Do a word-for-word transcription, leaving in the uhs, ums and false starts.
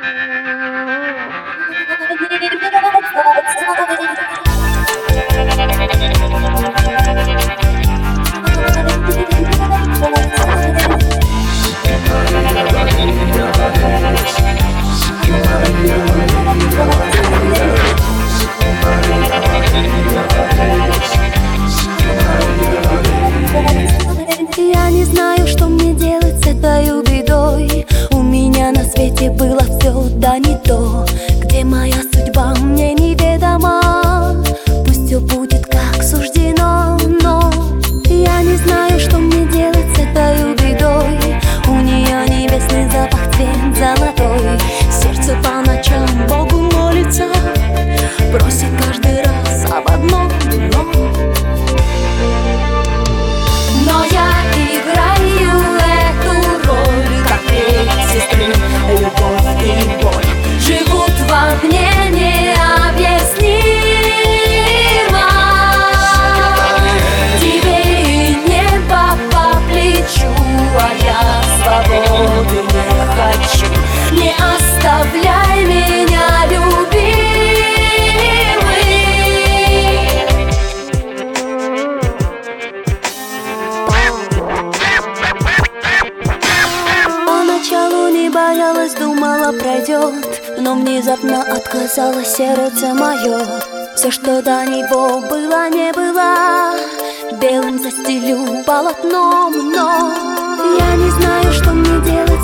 Я не знаю, что мне делать с этой бедой. У меня на свете было все, да не то. Где моя судьба, мне неведома. Пусть все будет как суждено, но я не знаю, что мне делать с этой бедой. У нее небесный запах, цвет золотой. Сердце по ночам Богу молится, просит каждый раз об одном, но Но я играю эту роль, как треть сестры. Любовь и боль живут во мне необъяснимо. Тебе и небо по плечу, а я свободы не хочу. Не оставляй меня, любимый. Поначалу не боялась, думала пройдет, но внезапно отказало сердце мое. Все, что до него было, не было, белым застелю полотном. Но я не знаю, что мне делать